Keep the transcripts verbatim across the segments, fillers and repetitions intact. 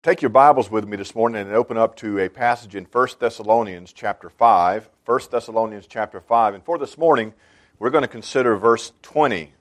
Take your Bibles with me this morning and open up to a passage in First Thessalonians chapter five. First Thessalonians chapter five. And for this morning, we're going to consider verse twenty.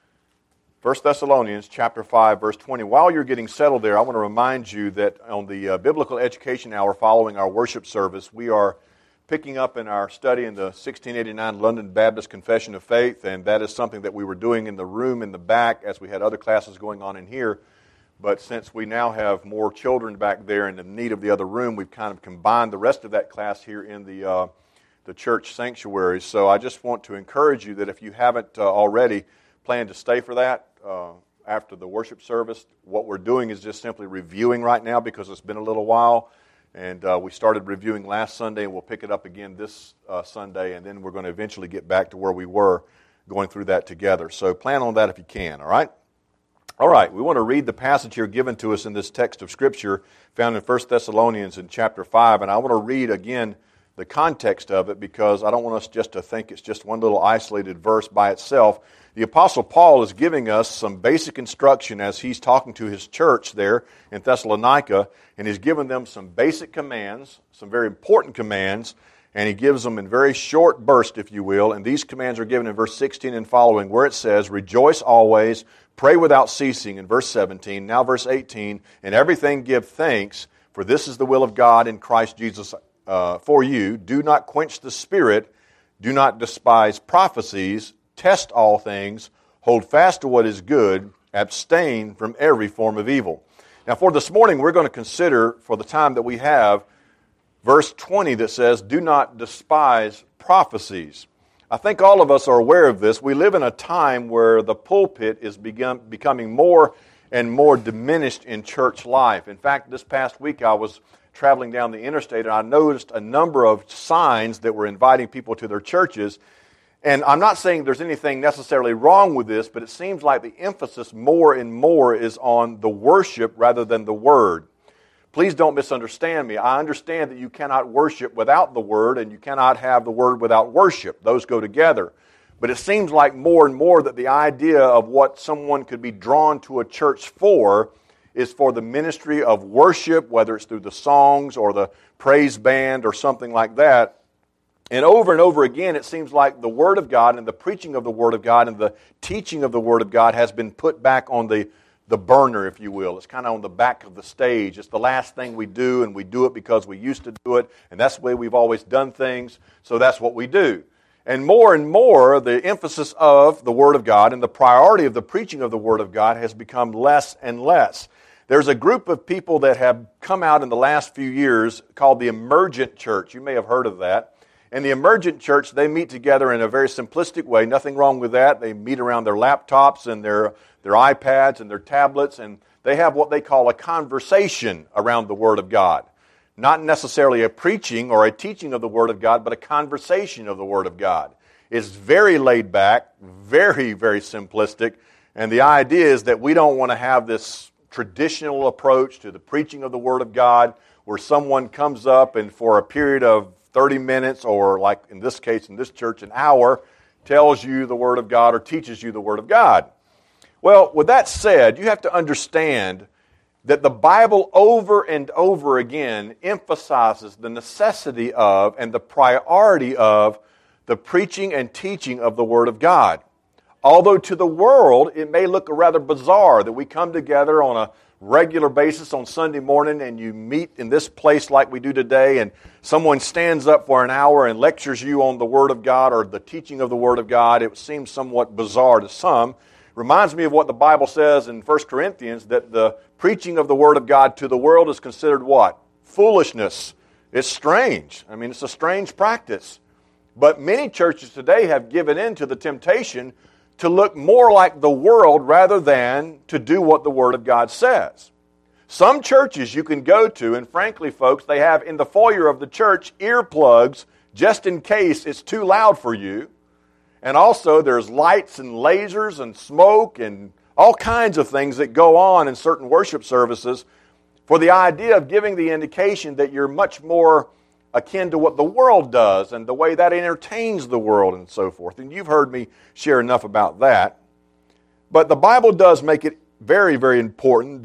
First Thessalonians chapter five, verse twenty. While you're getting settled there, I want to remind you that on the uh, Biblical Education Hour following our worship service, we are picking up in our study in the sixteen eighty-nine London Baptist Confession of Faith, and that is something that we were doing in the room in the back as we had other classes going on in here. But since we now have more children back there and in need of the other room, we've kind of combined the rest of that class here in the uh, the church sanctuary. So I just want to encourage you that if you haven't uh, already planned to stay for that uh, after the worship service, what we're doing is just simply reviewing right now because it's been a little while. And uh, we started reviewing last Sunday, and we'll pick it up again this uh, Sunday, and then we're going to eventually get back to where we were going through that together. So plan on that if you can, all right? All right, we want to read the passage here given to us in this text of Scripture found in First Thessalonians in chapter five, and I want to read again the context of it because I don't want us just to think it's just one little isolated verse by itself. The Apostle Paul is giving us some basic instruction as he's talking to his church there in Thessalonica, and he's given them some basic commands, some very important commands, and he gives them in very short bursts, if you will, and these commands are given in verse sixteen and following where it says, "Rejoice always, pray without ceasing," in verse seventeen. Now verse eighteen, "In everything give thanks, for this is the will of God in Christ Jesus uh, for you. Do not quench the Spirit, do not despise prophecies, test all things, hold fast to what is good, abstain from every form of evil." Now for this morning, we're going to consider, for the time that we have, verse twenty that says, "Do not despise prophecies." I think all of us are aware of this. We live in a time where the pulpit is begin, becoming more and more diminished in church life. In fact, this past week I was traveling down the interstate and I noticed a number of signs that were inviting people to their churches. And I'm not saying there's anything necessarily wrong with this, but it seems like the emphasis more and more is on the worship rather than the word. Please don't misunderstand me. I understand that you cannot worship without the Word, and you cannot have the Word without worship. Those go together. But it seems like more and more that the idea of what someone could be drawn to a church for is for the ministry of worship, whether it's through the songs or the praise band or something like that. And over and over again, it seems like the Word of God and the preaching of the Word of God and the teaching of the Word of God has been put back on the the burner, if you will. It's kind of on the back of the stage. It's the last thing we do, and we do it because we used to do it, and that's the way we've always done things, so that's what we do. And more and more, the emphasis of the Word of God and the priority of the preaching of the Word of God has become less and less. There's a group of people that have come out in the last few years called the Emergent Church. You may have heard of that. In the Emergent Church, they meet together in a very simplistic way. Nothing wrong with that. They meet around their laptops and their their iPads and their tablets, and they have what they call a conversation around the Word of God. Not necessarily a preaching or a teaching of the Word of God, but a conversation of the Word of God. It's very laid back, very, very simplistic, and the idea is that we don't want to have this traditional approach to the preaching of the Word of God where someone comes up and for a period of thirty minutes, or like in this case, in this church, an hour, tells you the Word of God or teaches you the Word of God. Well, with that said, you have to understand that the Bible over and over again emphasizes the necessity of and the priority of the preaching and teaching of the Word of God. Although to the world it may look rather bizarre that we come together on a regular basis on Sunday morning and you meet in this place like we do today and someone stands up for an hour and lectures you on the Word of God or the teaching of the Word of God. It seems somewhat bizarre to some. Reminds me of what the Bible says in First Corinthians, that the preaching of the Word of God to the world is considered what? Foolishness. It's strange. I mean, it's a strange practice. But many churches today have given in to the temptation to look more like the world rather than to do what the Word of God says. Some churches you can go to, and frankly, folks, they have in the foyer of the church earplugs just in case it's too loud for you. And also there's lights and lasers and smoke and all kinds of things that go on in certain worship services for the idea of giving the indication that you're much more akin to what the world does and the way that entertains the world and so forth. And you've heard me share enough about that. But the Bible does make it very, very important that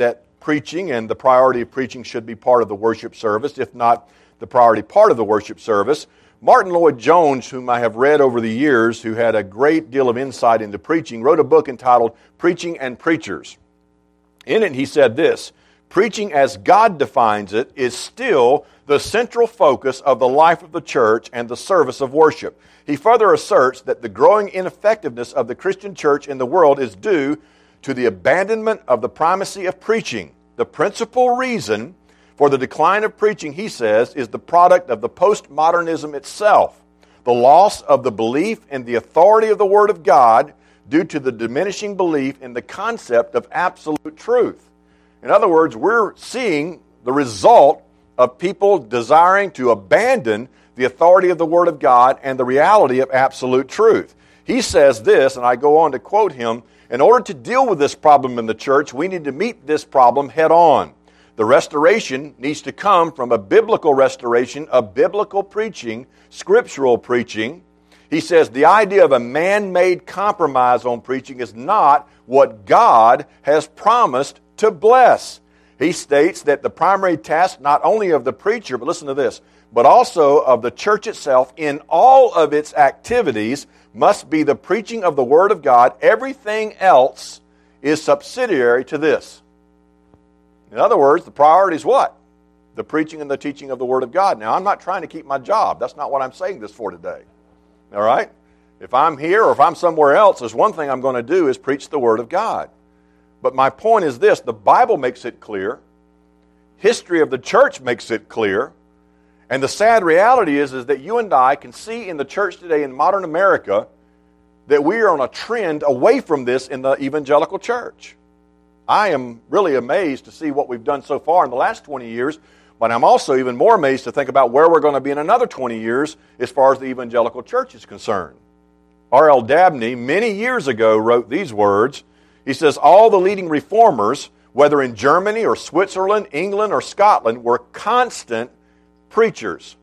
preaching, and the priority of preaching should be part of the worship service, if not the priority part of the worship service. Martin Lloyd-Jones, whom I have read over the years, who had a great deal of insight into preaching, wrote a book entitled Preaching and Preachers. In it he said this: preaching as God defines it is still the central focus of the life of the church and the service of worship. He further asserts that the growing ineffectiveness of the Christian church in the world is due to the abandonment of the primacy of preaching. The principal reason for the decline of preaching, he says, is the product of the postmodernism itself, the loss of the belief in the authority of the Word of God due to the diminishing belief in the concept of absolute truth. In other words, we're seeing the result of people desiring to abandon the authority of the Word of God and the reality of absolute truth. He says this, and I go on to quote him, "In order to deal with this problem in the church, we need to meet this problem head on. The restoration needs to come from a biblical restoration of biblical preaching, scriptural preaching." He says the idea of a man-made compromise on preaching is not what God has promised to bless. He states that the primary task not only of the preacher, but listen to this, but also of the church itself in all of its activities must be the preaching of the Word of God. Everything else is subsidiary to this. In other words, the priority is what? The preaching and the teaching of the Word of God. Now, I'm not trying to keep my job. That's not what I'm saying this for today. All right? If I'm here or if I'm somewhere else, there's one thing I'm going to do is preach the Word of God. But my point is this: the Bible makes it clear. History of the church makes it clear. And the sad reality is, is that you and I can see in the church today in modern America that we are on a trend away from this in the evangelical church. I am really amazed to see what we've done so far in the last twenty years, but I'm also even more amazed to think about where we're going to be in another twenty years as far as the evangelical church is concerned. R L Dabney, many years ago, wrote these words. He says, all the leading reformers, whether in Germany or Switzerland, England or Scotland, were constant preachers.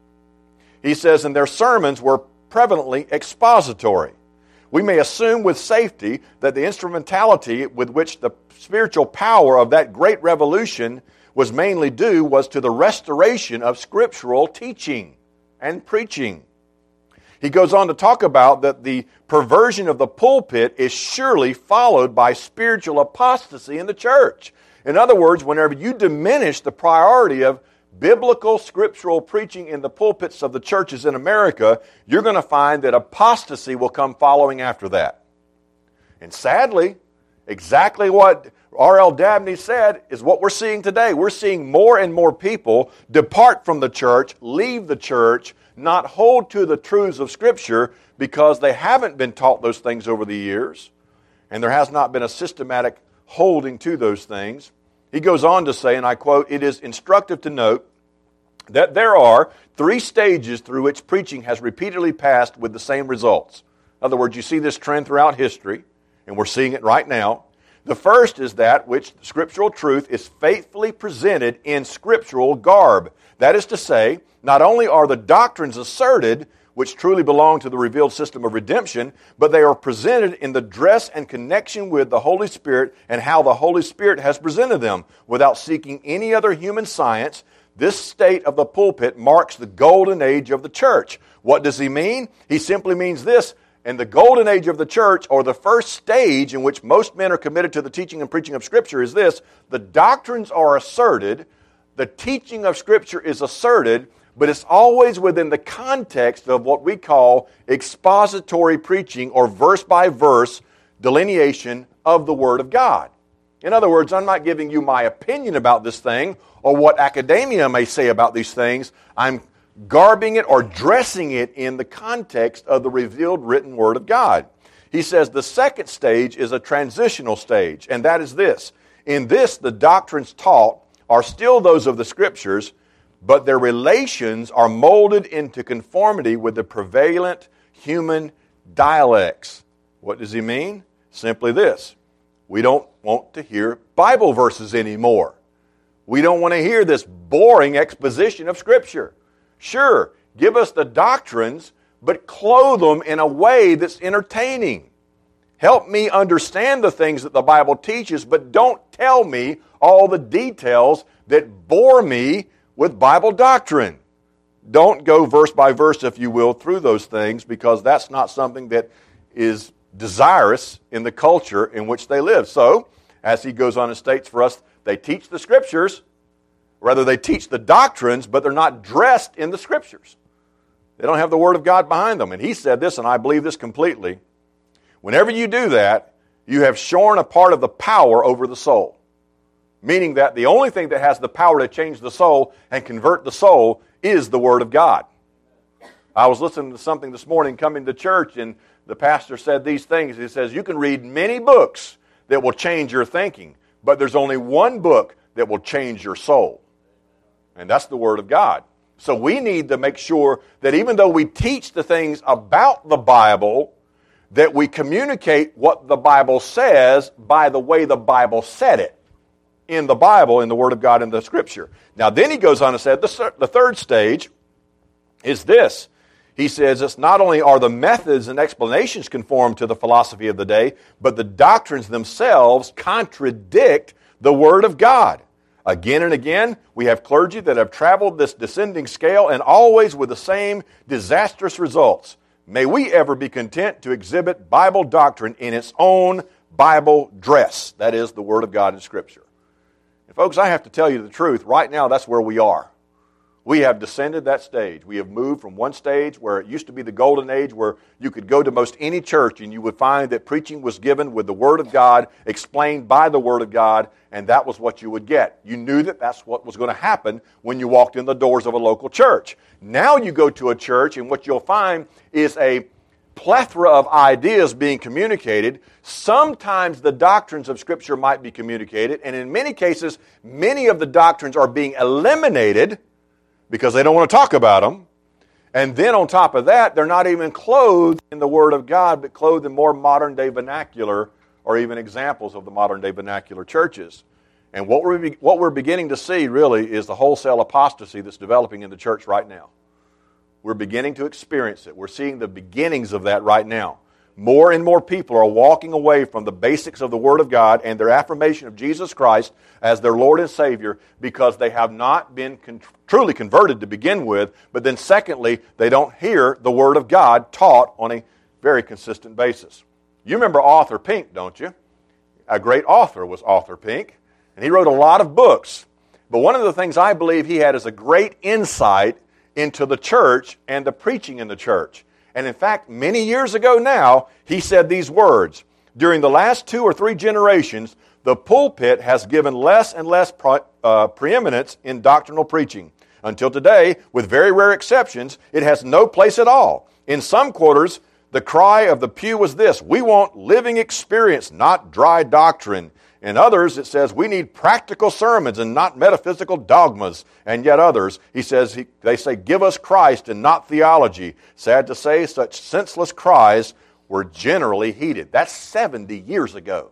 He says, and their sermons were prevalently expository. We may assume with safety that the instrumentality with which the spiritual power of that great revolution was mainly due was to the restoration of scriptural teaching and preaching. He goes on to talk about that the perversion of the pulpit is surely followed by spiritual apostasy in the church. In other words, whenever you diminish the priority of biblical scriptural preaching in the pulpits of the churches in America, you're going to find that apostasy will come following after that. And sadly, exactly what R L Dabney said is what we're seeing today. We're seeing more and more people depart from the church, leave the church, not hold to the truths of Scripture because they haven't been taught those things over the years, and there has not been a systematic holding to those things. He goes on to say, and I quote, "It is instructive to note that there are three stages through which preaching has repeatedly passed with the same results." In other words, you see this trend throughout history, and we're seeing it right now. The first is that which scriptural truth is faithfully presented in scriptural garb. That is to say, not only are the doctrines asserted, which truly belong to the revealed system of redemption, but they are presented in the dress and connection with the Holy Spirit and how the Holy Spirit has presented them, without seeking any other human science. This state of the pulpit marks the golden age of the church. What does he mean? He simply means this: in the golden age of the church, or the first stage in which most men are committed to the teaching and preaching of Scripture, is this: the doctrines are asserted, the teaching of Scripture is asserted, but it's always within the context of what we call expository preaching, or verse-by-verse delineation of the Word of God. In other words, I'm not giving you my opinion about this thing, or what academia may say about these things. I'm garbing it or dressing it in the context of the revealed written Word of God. He says the second stage is a transitional stage, and that is this: in this, the doctrines taught are still those of the Scriptures, but their relations are molded into conformity with the prevalent human dialects. What does he mean? Simply this: we don't want to hear Bible verses anymore. We don't want to hear this boring exposition of Scripture. Sure, give us the doctrines, but clothe them in a way that's entertaining. Help me understand the things that the Bible teaches, but don't tell me all the details that bore me with Bible doctrine. Don't go verse by verse, if you will, through those things, because that's not something that is desirous in the culture in which they live. So, as he goes on and states for us, they teach the Scriptures, rather they teach the doctrines, but they're not dressed in the Scriptures. They don't have the Word of God behind them. And he said this, and I believe this completely. Whenever you do that, you have shorn a part of the power over the soul. Meaning that the only thing that has the power to change the soul and convert the soul is the Word of God. I was listening to something this morning coming to church, and the pastor said these things. He says, you can read many books that will change your thinking, but there's only one book that will change your soul. And that's the Word of God. So we need to make sure that even though we teach the things about the Bible, that we communicate what the Bible says by the way the Bible said it in the Bible, in the Word of God, in the Scripture. Now then he goes on and said, the, the third stage is this. He says it's not only are the methods and explanations conform to the philosophy of the day, but the doctrines themselves contradict the Word of God. Again and again, we have clergy that have traveled this descending scale and always with the same disastrous results. May we ever be content to exhibit Bible doctrine in its own Bible dress. That is the Word of God in Scripture. And folks, I have to tell you the truth. Right now, that's where we are. We have descended that stage. We have moved from one stage where it used to be the golden age where you could go to most any church and you would find that preaching was given with the Word of God, explained by the Word of God, and that was what you would get. You knew that that's what was going to happen when you walked in the doors of a local church. Now you go to a church and what you'll find is a plethora of ideas being communicated. Sometimes the doctrines of Scripture might be communicated, and in many cases, many of the doctrines are being eliminated because they don't want to talk about them. And then on top of that, they're not even clothed in the Word of God, but clothed in more modern-day vernacular or even examples of the modern-day vernacular churches. And what we're, what we're beginning to see, really, is the wholesale apostasy that's developing in the church right now. We're beginning to experience it. We're seeing the beginnings of that right now. More and more people are walking away from the basics of the Word of God and their affirmation of Jesus Christ as their Lord and Savior because they have not been con- truly converted to begin with, but then secondly, they don't hear the Word of God taught on a very consistent basis. You remember Arthur Pink, don't you? A great author was Arthur Pink, and he wrote a lot of books. But one of the things I believe he had is a great insight into the church and the preaching in the church. And in fact, many years ago now, he said these words, during the last two or three generations, the pulpit has given less and less pre- uh, preeminence in doctrinal preaching. Until today, with very rare exceptions, it has no place at all. In some quarters, the cry of the pew was this, we want living experience, not dry doctrine. In others, it says we need practical sermons and not metaphysical dogmas. And yet others, he says, he, they say, give us Christ and not theology. Sad to say, such senseless cries were generally heeded. That's seventy years ago.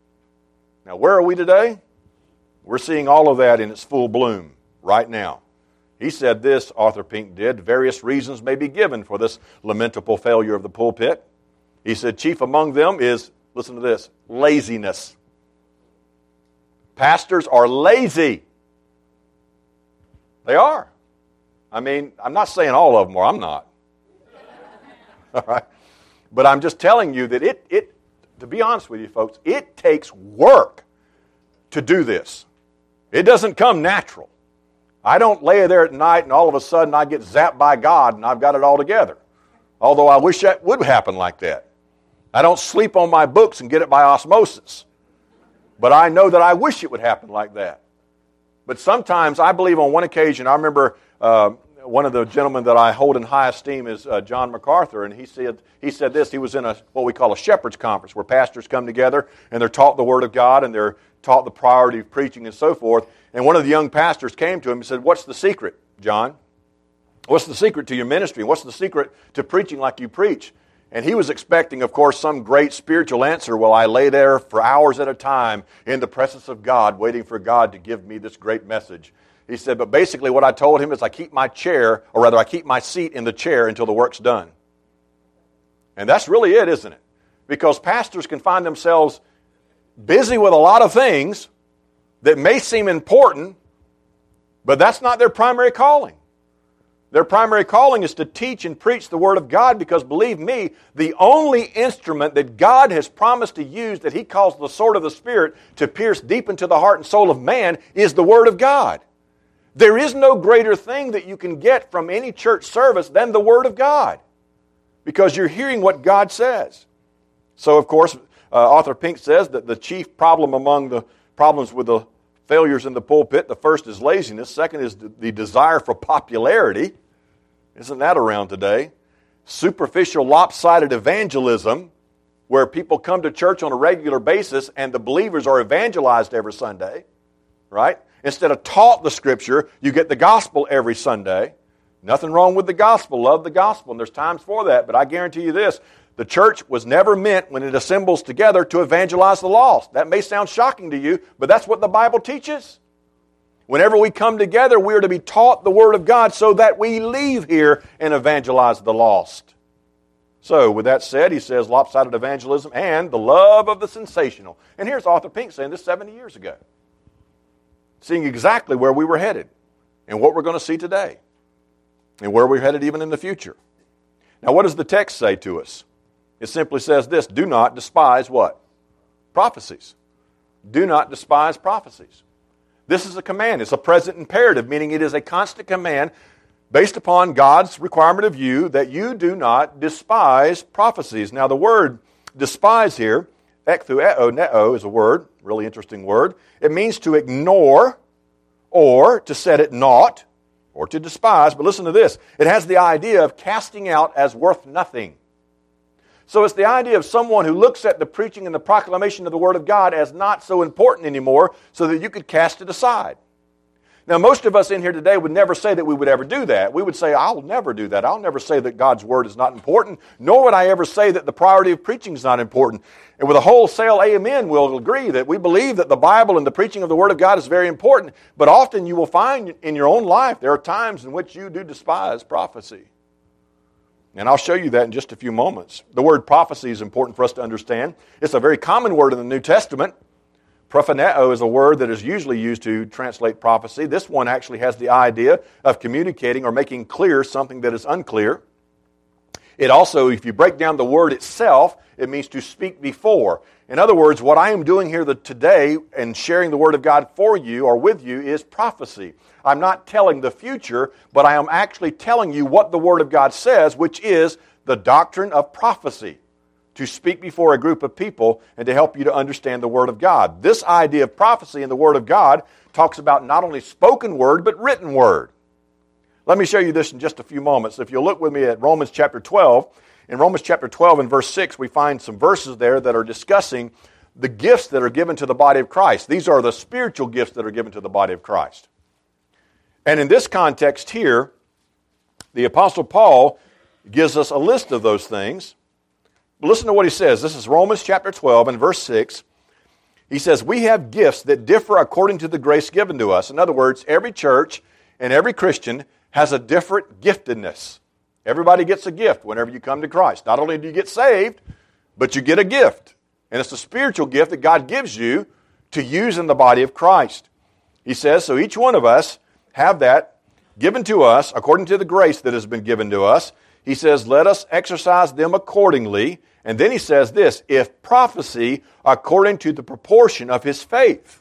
Now, where are we today? We're seeing all of that in its full bloom right now. He said this, Arthur Pink did, various reasons may be given for this lamentable failure of the pulpit. He said, chief among them is, listen to this, laziness. Pastors are lazy. They are. I mean, I'm not saying all of them are. I'm not. All right? But I'm just telling you that it, it, to be honest with you folks, it takes work to do this. It doesn't come natural. I don't lay there at night and all of a sudden I get zapped by God and I've got it all together. Although I wish that would happen like that. I don't sleep on my books and get it by osmosis. But I know that I wish it would happen like that. But sometimes, I believe on one occasion, I remember uh, one of the gentlemen that I hold in high esteem is uh, John MacArthur, and he said he said this. He was in a what we call a shepherd's conference, where pastors come together and they're taught the Word of God and they're taught the priority of preaching and so forth. And one of the young pastors came to him and said, "What's the secret, John? What's the secret to your ministry? What's the secret to preaching like you preach?" And he was expecting, of course, some great spiritual answer. Well, I lay there for hours at a time in the presence of God, waiting for God to give me this great message. He said, but basically what I told him is I keep my chair, or rather I keep my seat in the chair until the work's done. And that's really it, isn't it? Because pastors can find themselves busy with a lot of things that may seem important, but that's not their primary calling. Their primary calling is to teach and preach the Word of God, because believe me, the only instrument that God has promised to use, that He calls the sword of the Spirit, to pierce deep into the heart and soul of man, is the Word of God. There is no greater thing that you can get from any church service than the Word of God, because you're hearing what God says. So, of course, uh, Arthur Pink says that the chief problem among the problems with the failures in the pulpit, the first is laziness, second is the desire for popularity. Isn't that around today? Superficial, lopsided evangelism, where people come to church on a regular basis and the believers are evangelized every Sunday, right? Instead of taught the Scripture, you get the gospel every Sunday. Nothing wrong with the gospel. Love the gospel, and there's times for that. But I guarantee you this, the church was never meant, when it assembles together, to evangelize the lost. That may sound shocking to you, but that's what the Bible teaches. Whenever we come together, we are to be taught the Word of God so that we leave here and evangelize the lost. So, with that said, he says lopsided evangelism and the love of the sensational. And here's Arthur Pink saying this seventy years ago, seeing exactly where we were headed and what we're going to see today and where we're headed even in the future. Now, what does the text say to us? It simply says this: do not despise what? Prophecies. Do not despise prophecies. This is a command. It's a present imperative, meaning it is a constant command based upon God's requirement of you that you do not despise prophecies. Now, the word despise here, ektheueo, neo, is a word, really interesting word. It means to ignore or to set at naught or to despise. But listen to this. It has the idea of casting out as worth nothing. So it's the idea of someone who looks at the preaching and the proclamation of the Word of God as not so important anymore, so that you could cast it aside. Now, most of us in here today would never say that we would ever do that. We would say, I'll never do that. I'll never say that God's Word is not important, nor would I ever say that the priority of preaching is not important. And with a wholesale amen, we'll agree that we believe that the Bible and the preaching of the Word of God is very important. But often you will find in your own life there are times in which you do despise prophecy. And I'll show you that in just a few moments. The word prophecy is important for us to understand. It's a very common word in the New Testament. Propheneo is a word that is usually used to translate prophecy. This one actually has the idea of communicating or making clear something that is unclear. It also, if you break down the word itself, it means to speak before. In other words, what I am doing here today and sharing the Word of God for you or with you is prophecy. I'm not telling the future, but I am actually telling you what the Word of God says, which is the doctrine of prophecy, to speak before a group of people and to help you to understand the Word of God. This idea of prophecy in the Word of God talks about not only spoken word, but written word. Let me show you this in just a few moments. If you'll look with me at Romans chapter twelve, in Romans chapter twelve and verse six, we find some verses there that are discussing the gifts that are given to the body of Christ. These are the spiritual gifts that are given to the body of Christ. And in this context here, the Apostle Paul gives us a list of those things. Listen to what he says. This is Romans chapter twelve and verse six. He says, we have gifts that differ according to the grace given to us. In other words, every church and every Christian has a different giftedness. Everybody gets a gift whenever you come to Christ. Not only do you get saved, but you get a gift. And it's a spiritual gift that God gives you to use in the body of Christ. He says, so each one of us have that given to us according to the grace that has been given to us. He says, let us exercise them accordingly. And then he says this, if prophecy according to the proportion of his faith.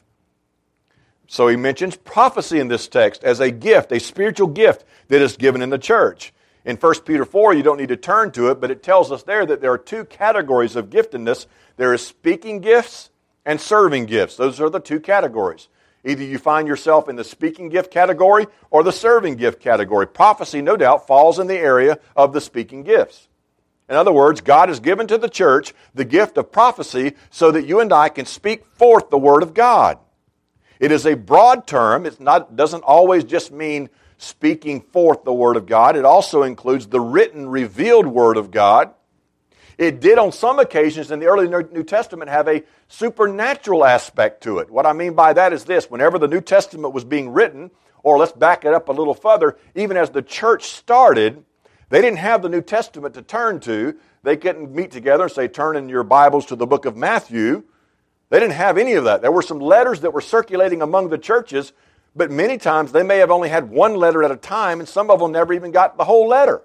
So he mentions prophecy in this text as a gift, a spiritual gift that is given in the church. In First Peter four, you don't need to turn to it, but it tells us there that there are two categories of giftedness. There is speaking gifts and serving gifts. Those are the two categories. Either you find yourself in the speaking gift category or the serving gift category. Prophecy, no doubt, falls in the area of the speaking gifts. In other words, God has given to the church the gift of prophecy so that you and I can speak forth the Word of God. It is a broad term. It doesn't always just mean speaking forth the Word of God. It also includes the written, revealed Word of God. It did on some occasions in the early New Testament have a supernatural aspect to it. What I mean by that is this. Whenever the New Testament was being written, or let's back it up a little further, even as the church started, They didn't have the New Testament to turn to. They couldn't meet together and say, turn in your Bibles to the book of Matthew. They didn't have any of that. There were some letters that were circulating among the churches, but many times they may have only had one letter at a time, and some of them never even got the whole letter.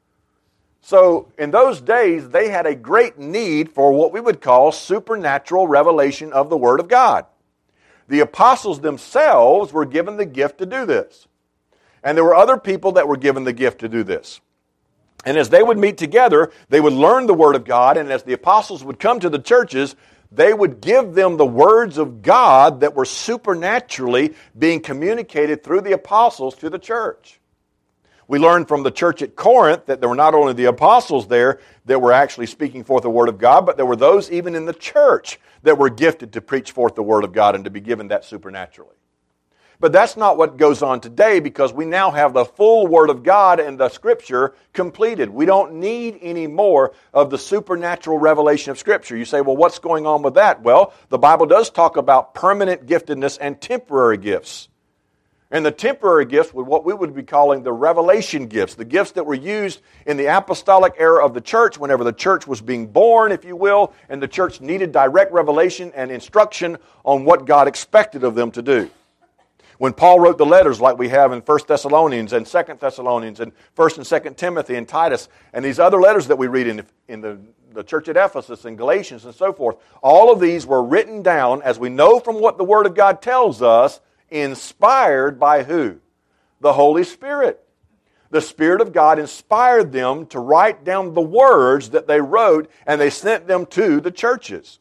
So in those days, they had a great need for what we would call supernatural revelation of the Word of God. The apostles themselves were given the gift to do this. And there were other people that were given the gift to do this. And as they would meet together, they would learn the Word of God, and as the apostles would come to the churches, they would give them the words of God that were supernaturally being communicated through the apostles to the church. We learned from the church at Corinth that there were not only the apostles there that were actually speaking forth the Word of God, but there were those even in the church that were gifted to preach forth the Word of God and to be given that supernaturally. But that's not what goes on today, because we now have the full Word of God and the Scripture completed. We don't need any more of the supernatural revelation of Scripture. You say, well, what's going on with that? Well, the Bible does talk about permanent giftedness and temporary gifts. And the temporary gifts were what we would be calling the revelation gifts, the gifts that were used in the apostolic era of the church whenever the church was being born, if you will, and the church needed direct revelation and instruction on what God expected of them to do. When Paul wrote the letters like we have in First Thessalonians and Second Thessalonians and First and Second Timothy and Titus and these other letters that we read in, in the, the church at Ephesus and Galatians and so forth, all of these were written down, as we know from what the Word of God tells us, inspired by who? The Holy Spirit. The Spirit of God inspired them to write down the words that they wrote, and they sent them to the churches.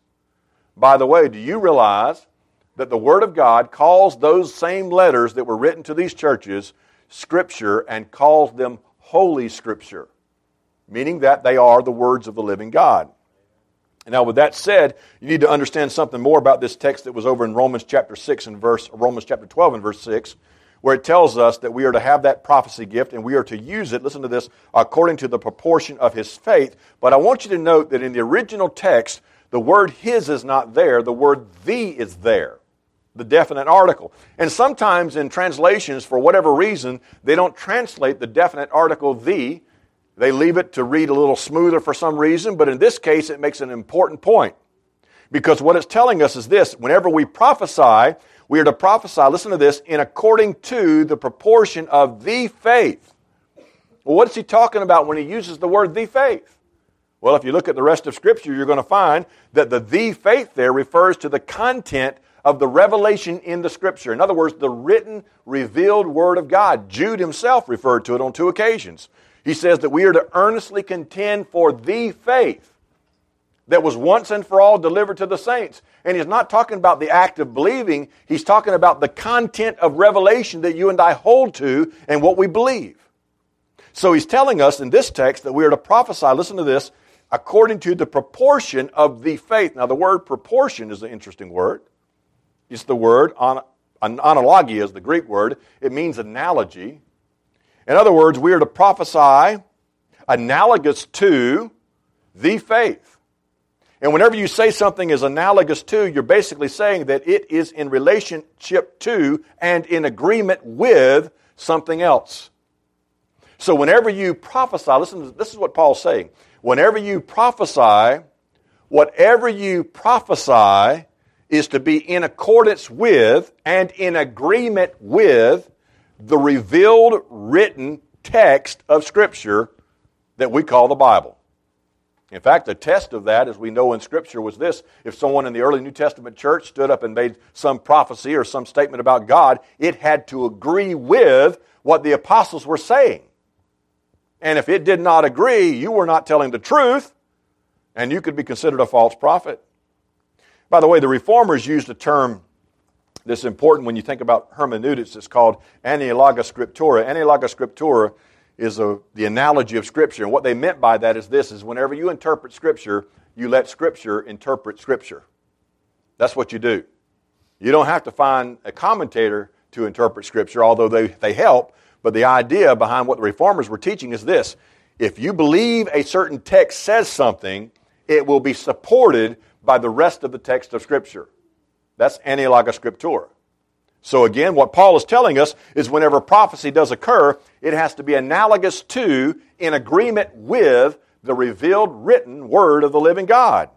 By the way, do you realize that the Word of God calls those same letters that were written to these churches Scripture, and calls them Holy Scripture, meaning that they are the words of the living God? Now, with that said, you need to understand something more about this text that was over in Romans chapter six and verse Romans chapter twelve and verse six, where it tells us that we are to have that prophecy gift and we are to use it, listen to this, according to the proportion of his faith. But I want you to note that in the original text, the word his is not there, the word the is there, the definite article. And sometimes in translations, for whatever reason, they don't translate the definite article the. They leave it to read a little smoother for some reason, but in this case it makes an important point. Because what it's telling us is this: whenever we prophesy, we are to prophesy, listen to this, in according to the proportion of the faith. Well, what is he talking about when he uses the word the faith? Well, if you look at the rest of Scripture, you're going to find that the the faith there refers to the content of the revelation in the Scripture. In other words, the written, revealed Word of God. Jude himself referred to it on two occasions. He says that we are to earnestly contend for the faith that was once and for all delivered to the saints. And he's not talking about the act of believing. He's talking about the content of revelation that you and I hold to and what we believe. So he's telling us in this text that we are to prophesy, listen to this, according to the proportion of the faith. Now the word proportion is an interesting word. It's the word, an, analogia is the Greek word. It means analogy. In other words, we are to prophesy analogous to the faith. And whenever you say something is analogous to, you're basically saying that it is in relationship to and in agreement with something else. So whenever you prophesy, listen, this is what Paul's saying. Whenever you prophesy, whatever you prophesy is to be in accordance with and in agreement with the revealed written text of Scripture that we call the Bible. In fact, the test of that, as we know in Scripture, was this: if someone in the early New Testament church stood up and made some prophecy or some statement about God, it had to agree with what the apostles were saying. And if it did not agree, you were not telling the truth, and you could be considered a false prophet. By the way, the Reformers used a term that's important when you think about hermeneutics. It's called analogia scriptura. Analogia scriptura is a, the analogy of Scripture. And what they meant by that is this, is whenever you interpret Scripture, you let Scripture interpret Scripture. That's what you do. You don't have to find a commentator to interpret Scripture, although they, they help. But the idea behind what the Reformers were teaching is this: if you believe a certain text says something, it will be supported by the rest of the text of Scripture. That's analogia scriptura. So again, what Paul is telling us is whenever prophecy does occur, it has to be analogous to, in agreement with, the revealed written word of the living God.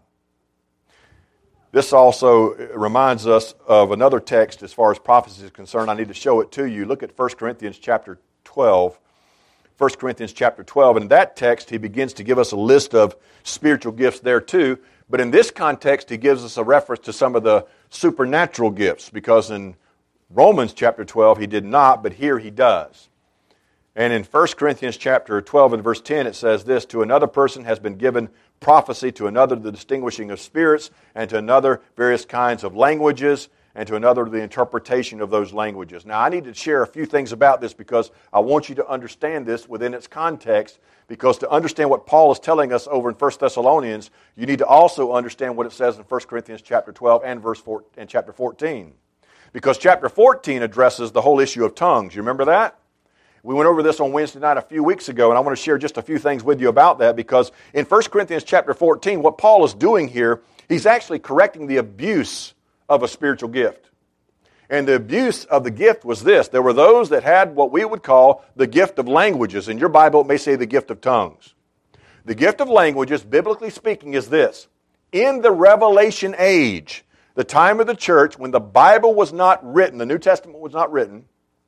This also reminds us of another text as far as prophecy is concerned. I need to show it to you. Look at First Corinthians chapter twelve. First Corinthians chapter twelve. In that text, he begins to give us a list of spiritual gifts there too. But in this context, he gives us a reference to some of the supernatural gifts, because in Romans chapter twelve, he did not, but here he does. And in First Corinthians chapter twelve and verse ten, it says this, to another person has been given prophecy, to another the distinguishing of spirits, and to another various kinds of languages, and to another the interpretation of those languages. Now, I need to share a few things about this because I want you to understand this within its context, because to understand what Paul is telling us over in First Thessalonians, you need to also understand what it says in First Corinthians chapter twelve and verse four, and chapter fourteen. Because chapter fourteen addresses the whole issue of tongues. You remember that? We went over this on Wednesday night a few weeks ago, and I want to share just a few things with you about that, because in First Corinthians chapter fourteen, what Paul is doing here, he's actually correcting the abuse of a spiritual gift. And the abuse of the gift was this. There were those that had what we would call the gift of languages. In your Bible, it may say the gift of tongues. The gift of languages, biblically speaking, is this. In the Revelation age, the time of the church, when the Bible was not written, the New Testament was not written,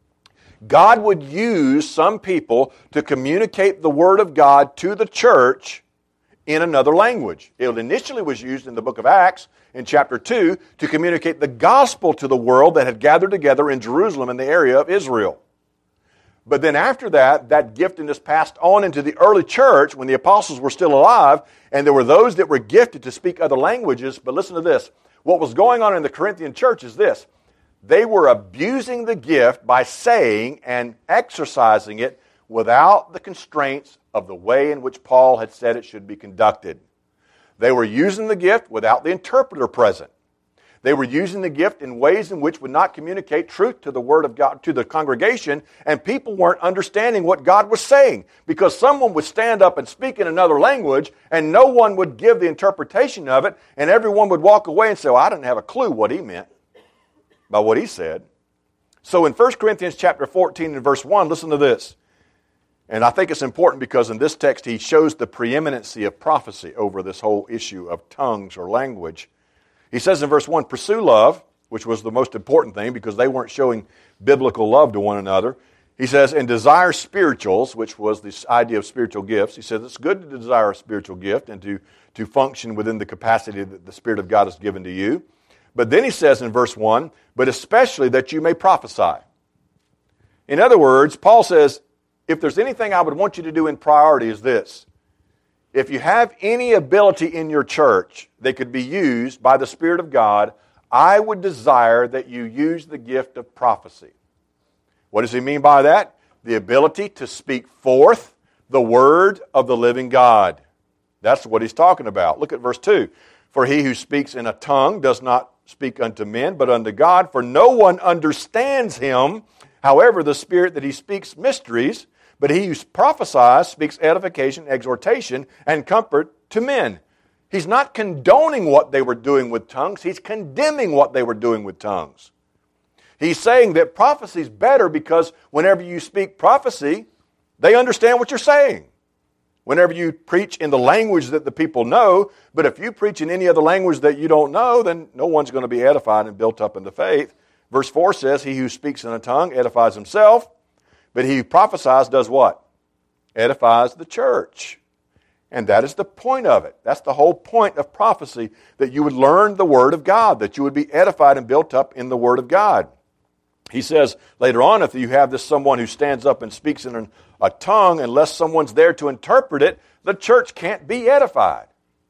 God would use some people to communicate the Word of God to the church in another language. It initially was used in the book of Acts, in chapter two, to communicate the gospel to the world that had gathered together in Jerusalem in the area of Israel. But then after that, that giftedness passed on into the early church when the apostles were still alive, and there were those that were gifted to speak other languages. But listen to this. What was going on in the Corinthian church is this. They were abusing the gift by saying and exercising it without the constraints of the way in which Paul had said it should be conducted. They were using the gift without the interpreter present. They were using the gift in ways in which would not communicate truth to the Word of God, to the congregation, and people weren't understanding what God was saying, because someone would stand up and speak in another language, and no one would give the interpretation of it, and everyone would walk away and say, well, I didn't have a clue what he meant by what he said. So in First Corinthians chapter fourteen and verse one, listen to this. And I think it's important because in this text he shows the preeminency of prophecy over this whole issue of tongues or language. He says in verse one, pursue love, which was the most important thing because they weren't showing biblical love to one another. He says, and desire spirituals, which was this idea of spiritual gifts. He says it's good to desire a spiritual gift and to, to function within the capacity that the Spirit of God has given to you. But then he says in verse one, but especially that you may prophesy. In other words, Paul says, if there's anything I would want you to do in priority is this. If you have any ability in your church that could be used by the Spirit of God, I would desire that you use the gift of prophecy. What does he mean by that? The ability to speak forth the word of the living God. That's what he's talking about. Look at verse two. For he who speaks in a tongue does not speak unto men, but unto God, for no one understands him. However, the Spirit that he speaks mysteries, but he who prophesies speaks edification, exhortation, and comfort to men. He's not condoning what they were doing with tongues. He's condemning what they were doing with tongues. He's saying that prophecy is better because whenever you speak prophecy, they understand what you're saying. Whenever you preach in the language that the people know, but if you preach in any other language that you don't know, then no one's going to be edified and built up in the faith. Verse four says, he who speaks in a tongue edifies himself, but he who prophesies does what? Edifies the church. And that is the point of it. That's the whole point of prophecy, that you would learn the Word of God, that you would be edified and built up in the Word of God. He says later on, if you have this someone who stands up and speaks in a tongue, unless someone's there to interpret it, the church can't be edified.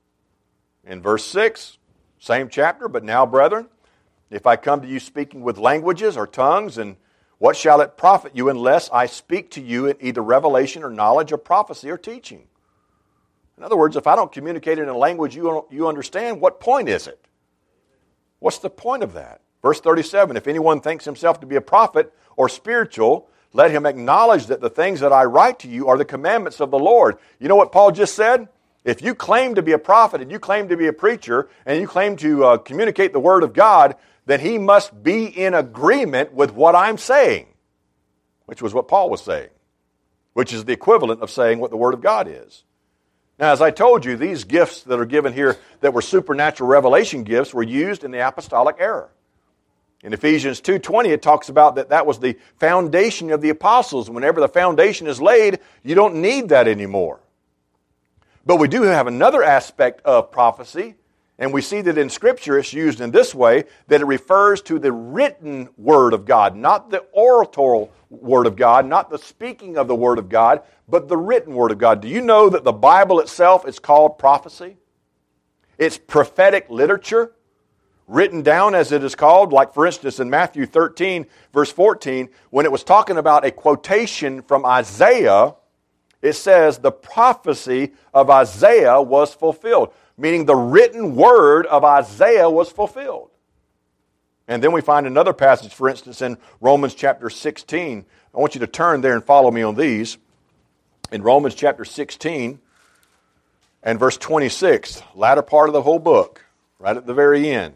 In verse six, same chapter, but now, brethren, if I come to you speaking with languages or tongues, and what shall it profit you unless I speak to you in either revelation or knowledge or prophecy or teaching? In other words, if I don't communicate in a language you, you understand, what point is it? What's the point of that? Verse thirty-seven, if anyone thinks himself to be a prophet or spiritual, let him acknowledge that the things that I write to you are the commandments of the Lord. You know what Paul just said? If you claim to be a prophet and you claim to be a preacher and you claim to uh, communicate the Word of God, then he must be in agreement with what I'm saying, which was what Paul was saying, which is the equivalent of saying what the Word of God is. Now, as I told you, these gifts that are given here that were supernatural revelation gifts were used in the apostolic era. In Ephesians two twenty, it talks about that that was the foundation of the apostles. Whenever the foundation is laid, you don't need that anymore. But we do have another aspect of prophecy, and we see that in Scripture it's used in this way, that it refers to the written Word of God, not the oratorial Word of God, not the speaking of the Word of God, but the written Word of God. Do you know that the Bible itself is called prophecy? It's prophetic literature, written down as it is called, like for instance in Matthew thirteen, verse fourteen, when it was talking about a quotation from Isaiah, it says the prophecy of Isaiah was fulfilled, meaning the written word of Isaiah was fulfilled. And then we find another passage, for instance, in Romans chapter sixteen. I want you to turn there and follow me on these. In Romans chapter sixteen and verse twenty-six, latter part of the whole book, right at the very end.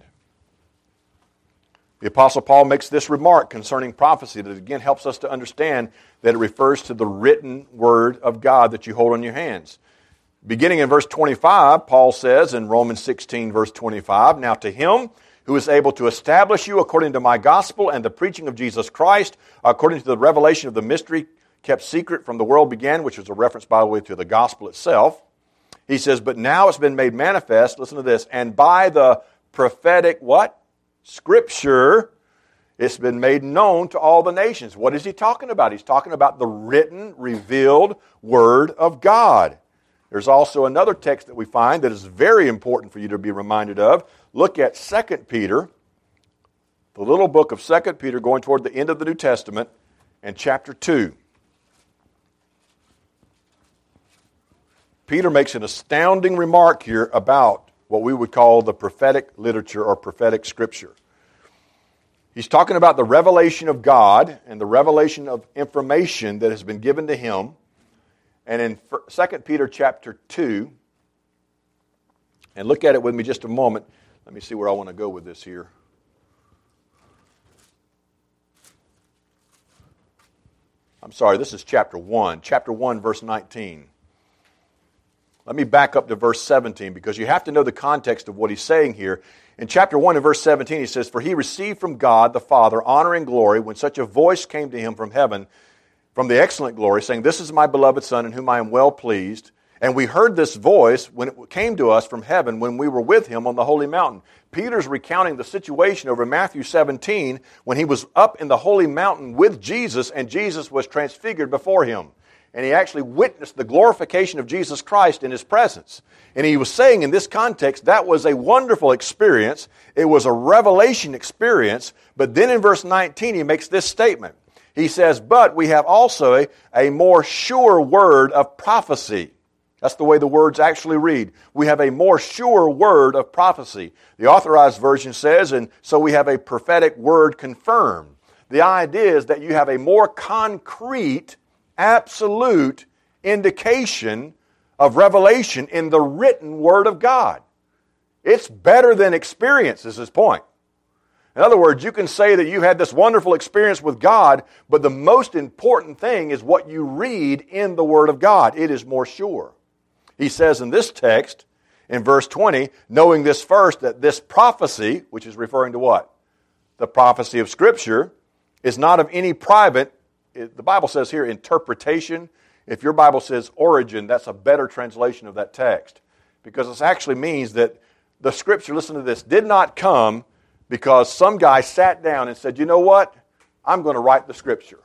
The Apostle Paul makes this remark concerning prophecy that again helps us to understand that it refers to the written word of God that you hold in your hands. Beginning in verse twenty-five, Paul says in Romans sixteen, verse twenty-five, "Now to him who is able to establish you according to my gospel and the preaching of Jesus Christ, according to the revelation of the mystery kept secret from the world began," which is a reference, by the way, to the gospel itself. He says, "But now it's been made manifest," listen to this, "and by the prophetic," what? Scripture, it's been made known to all the nations. What is he talking about? He's talking about the written, revealed Word of God. There's also another text that we find that is very important for you to be reminded of. Look at Second Peter, the little book of Second Peter, going toward the end of the New Testament, and chapter two. Peter makes an astounding remark here about what we would call the prophetic literature or prophetic scripture. He's talking about the revelation of God and the revelation of information that has been given to him. And in Second Peter chapter two, and look at it with me just a moment. Let me see where I want to go with this here. I'm sorry, this is chapter one. Chapter one, verse nineteen. Let me back up to verse seventeen, because you have to know the context of what he's saying here. In chapter one and verse seventeen, he says, "For he received from God the Father honor and glory when such a voice came to him from heaven, from the excellent glory, saying, 'This is my beloved Son in whom I am well pleased.' And we heard this voice when it came to us from heaven when we were with him on the holy mountain." Peter's recounting the situation over Matthew seventeen when he was up in the holy mountain with Jesus and Jesus was transfigured before him. And he actually witnessed the glorification of Jesus Christ in his presence. And he was saying in this context, that was a wonderful experience. It was a revelation experience. But then in verse nineteen, he makes this statement. He says, "But we have also a, a more sure word of prophecy." That's the way the words actually read. We have a more sure word of prophecy. The Authorized Version says, and so we have a prophetic word confirmed. The idea is that you have a more concrete, absolute indication of revelation in the written Word of God. It's better than experience, is his point. In other words, you can say that you had this wonderful experience with God, but the most important thing is what you read in the Word of God. It is more sure. He says in this text, in verse twenty, knowing this first, that this prophecy, which is referring to what? The prophecy of Scripture, is not of any private, the Bible says here, interpretation. If your Bible says origin, that's a better translation of that text. Because it actually means that the Scripture, listen to this, did not come because some guy sat down and said, you know what? I'm going to write the Scripture.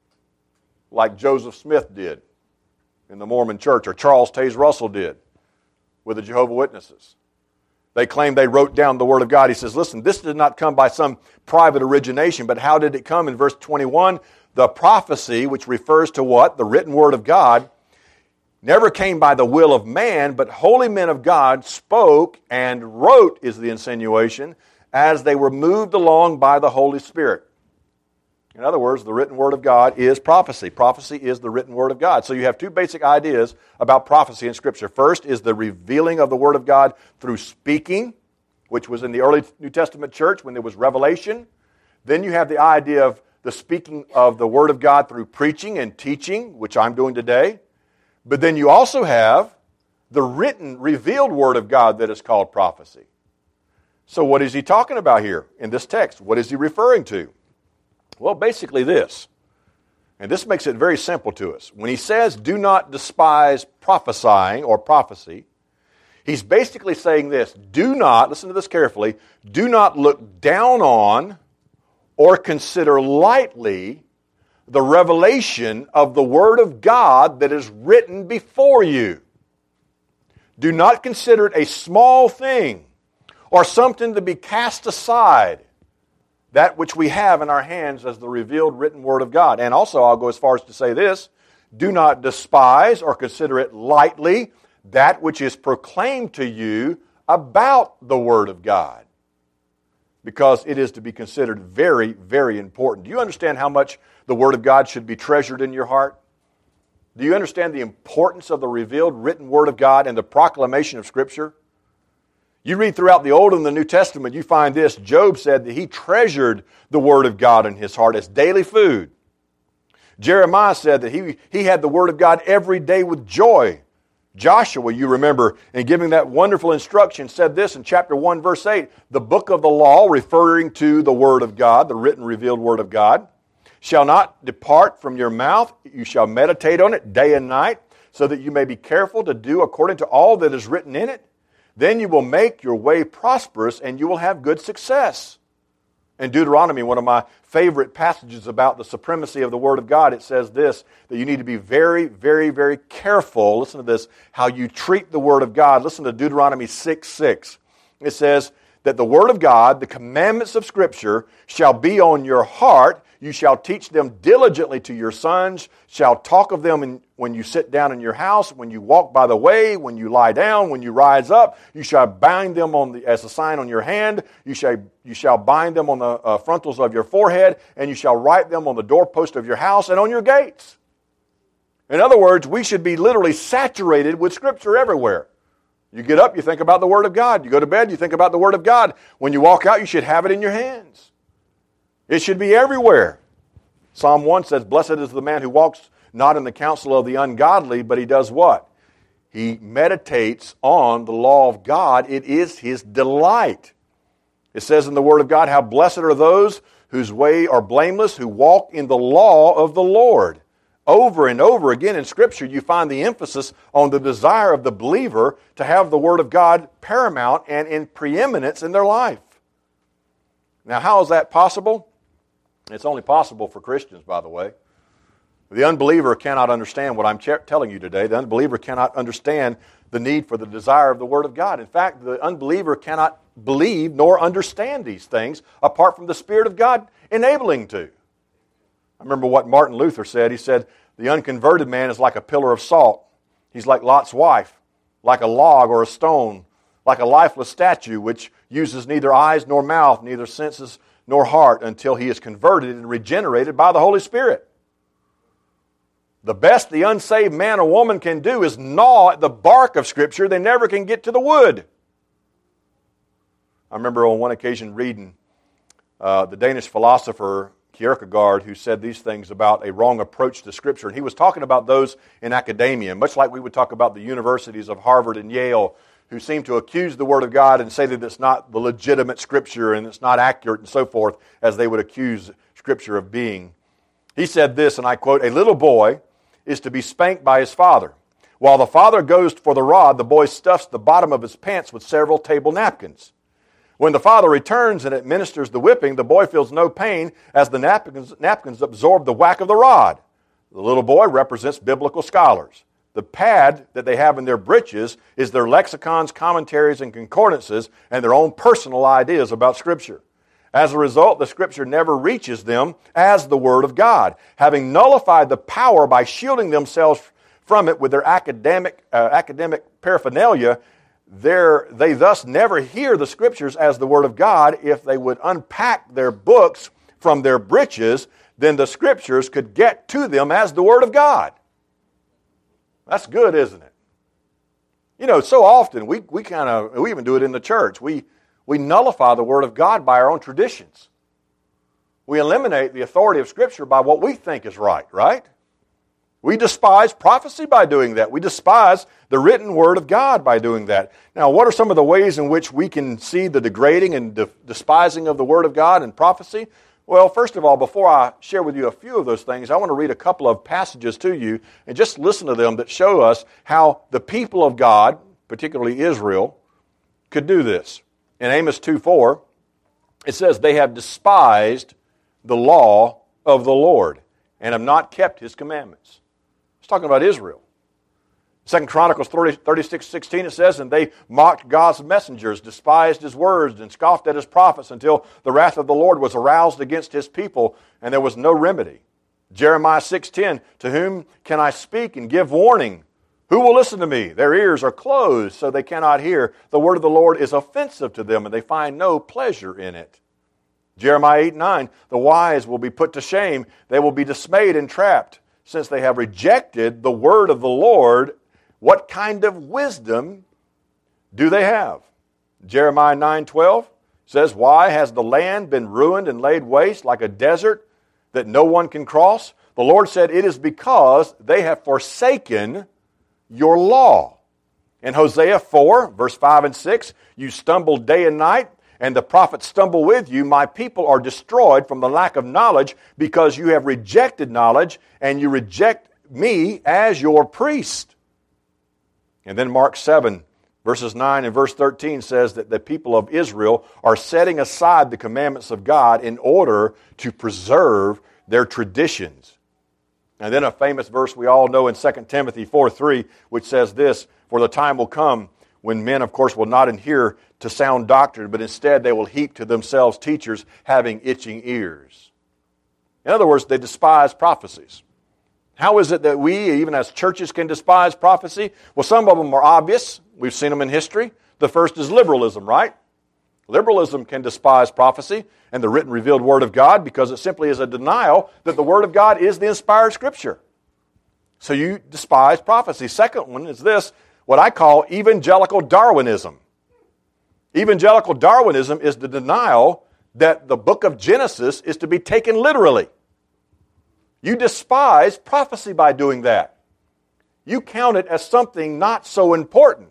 Like Joseph Smith did in the Mormon Church, or Charles Taze Russell did with the Jehovah's Witnesses. They claim they wrote down the Word of God. He says, listen, this did not come by some private origination, but how did it come? In verse twenty-one, the prophecy, which refers to what? The written Word of God, never came by the will of man, but holy men of God spoke and wrote, is the insinuation, as they were moved along by the Holy Spirit. In other words, the written Word of God is prophecy. Prophecy is the written Word of God. So you have two basic ideas about prophecy in Scripture. First is the revealing of the Word of God through speaking, which was in the early New Testament church when there was revelation. Then you have the idea of the speaking of the Word of God through preaching and teaching, which I'm doing today. But then you also have the written, revealed Word of God that is called prophecy. So what is he talking about here in this text? What is he referring to? Well, basically this. And this makes it very simple to us. When he says, do not despise prophesying or prophecy, he's basically saying this. Do not, listen to this carefully, do not look down on or consider lightly the revelation of the Word of God that is written before you. Do not consider it a small thing or something to be cast aside, that which we have in our hands as the revealed written Word of God. And also, I'll go as far as to say this, do not despise or consider it lightly that which is proclaimed to you about the Word of God, because it is to be considered very, very important. Do you understand how much the Word of God should be treasured in your heart? Do you understand the importance of the revealed written Word of God and the proclamation of Scripture? You read throughout the Old and the New Testament, you find this. Job said that he treasured the Word of God in his heart as daily food. Jeremiah said that he, he had the Word of God every day with joy. Joshua, you remember, in giving that wonderful instruction, said this in chapter one, verse eight, the book of the law, referring to the Word of God, the written, revealed Word of God, shall not depart from your mouth. You shall meditate on it day and night, so that you may be careful to do according to all that is written in it. Then you will make your way prosperous, and you will have good success. In Deuteronomy, one of my favorite passages about the supremacy of the Word of God, it says this, that you need to be very, very, very careful, listen to this, how you treat the Word of God. Listen to Deuteronomy six six. It says that the Word of God, the commandments of Scripture, shall be on your heart. You shall teach them diligently to your sons, shall talk of them in, when you sit down in your house, when you walk by the way, when you lie down, when you rise up. You shall bind them on the, as a sign on your hand. You shall, you shall bind them on the uh, frontals of your forehead, and you shall write them on the doorpost of your house and on your gates. In other words, we should be literally saturated with Scripture everywhere. You get up, you think about the Word of God. You go to bed, you think about the Word of God. When you walk out, you should have it in your hands. It should be everywhere. Psalm one says, blessed is the man who walks not in the counsel of the ungodly, but he does what? He meditates on the law of God. It is his delight. It says in the Word of God, how blessed are those whose way are blameless, who walk in the law of the Lord. Over and over again in Scripture, you find the emphasis on the desire of the believer to have the Word of God paramount and in preeminence in their life. Now, how is that possible? It's only possible for Christians, by the way. The unbeliever cannot understand what I'm ch- telling you today. The unbeliever cannot understand the need for the desire of the Word of God. In fact, the unbeliever cannot believe nor understand these things apart from the Spirit of God enabling to. I remember what Martin Luther said. He said, the unconverted man is like a pillar of salt. He's like Lot's wife, like a log or a stone, like a lifeless statue which uses neither eyes nor mouth, neither senses nor heart, until he is converted and regenerated by the Holy Spirit. The best the unsaved man or woman can do is gnaw at the bark of Scripture. They never can get to the wood. I remember on one occasion reading uh, the Danish philosopher Kierkegaard, who said these things about a wrong approach to Scripture. And he was talking about those in academia, much like we would talk about the universities of Harvard and Yale, who seem to accuse the Word of God and say that it's not the legitimate Scripture and it's not accurate and so forth, as they would accuse Scripture of being. He said this, and I quote, a little boy is to be spanked by his father. While the father goes for the rod, the boy stuffs the bottom of his pants with several table napkins. When the father returns and administers the whipping, the boy feels no pain as the napkins, napkins absorb the whack of the rod. The little boy represents biblical scholars. The pad that they have in their breeches is their lexicons, commentaries, and concordances, and their own personal ideas about Scripture. As a result, the Scripture never reaches them as the Word of God, having nullified the power by shielding themselves from it with their academic uh, academic paraphernalia. They thus never hear the Scriptures as the Word of God. If they would unpack their books from their breeches, then the Scriptures could get to them as the Word of God. That's good, isn't it? You know, so often we we kind of we even do it in the church. We We nullify the Word of God by our own traditions. We eliminate the authority of Scripture by what we think is right, right? We despise prophecy by doing that. We despise the written Word of God by doing that. Now, what are some of the ways in which we can see the degrading and de- despising of the Word of God and prophecy? Well, first of all, before I share with you a few of those things, I want to read a couple of passages to you and just listen to them that show us how the people of God, particularly Israel, could do this. In Amos two four, it says, "They have despised the law of the Lord and have not kept His commandments." It's talking about Israel. Second Chronicles thirty-six sixteen, it says, "And they mocked God's messengers, despised His words, and scoffed at His prophets until the wrath of the Lord was aroused against His people, and there was no remedy." Jeremiah six ten, "To whom can I speak and give warning? Who will listen to me? Their ears are closed, so they cannot hear. The word of the Lord is offensive to them, and they find no pleasure in it." Jeremiah eight nine, "The wise will be put to shame. They will be dismayed and trapped, since they have rejected the word of the Lord. What kind of wisdom do they have?" Jeremiah nine twelve says, "Why has the land been ruined and laid waste like a desert that no one can cross? The Lord said, it is because they have forsaken your law." In Hosea four, verse five and six, "You stumble day and night, and the prophets stumble with you. My people are destroyed from the lack of knowledge, because you have rejected knowledge, and you reject me as your priest." And then Mark seven, verses nine and verse thirteen says that the people of Israel are setting aside the commandments of God in order to preserve their traditions. And then a famous verse we all know in Second Timothy four three, which says this, "For the time will come when men, of course, will not adhere to sound doctrine, but instead they will heap to themselves teachers having itching ears." In other words, they despise prophecies. How is it that we, even as churches, can despise prophecy? Well, some of them are obvious. We've seen them in history. The first is liberalism, right? Liberalism can despise prophecy and the written revealed Word of God because it simply is a denial that the Word of God is the inspired Scripture. So you despise prophecy. Second one is this, what I call evangelical Darwinism. Evangelical Darwinism is the denial that the book of Genesis is to be taken literally. You despise prophecy by doing that. You count it as something not so important.